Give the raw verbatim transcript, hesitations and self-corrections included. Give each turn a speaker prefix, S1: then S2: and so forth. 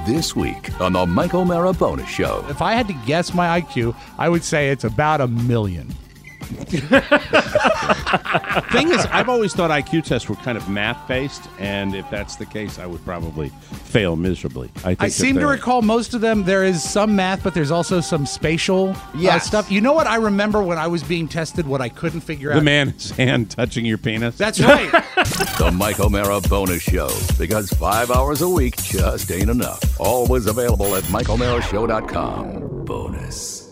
S1: This week on the Mike O'Mara Bonus Show.
S2: If I had to guess my I Q, I would say it's about a million.
S3: Thing is, I've always thought I Q tests were kind of math-based, and if that's the case, I would probably fail miserably. I, think
S2: I seem to recall most of them, there is some math, but there's also some spatial
S4: Yes.
S2: uh, stuff. You know what I remember when I was being tested, what I couldn't figure
S3: The
S2: out?
S3: man's hand touching your penis.
S2: That's right.
S1: The Mike O'Mara Bonus Show. Because five hours a week just ain't enough. Always available at Mike O'Mara Show dot com. Bonus.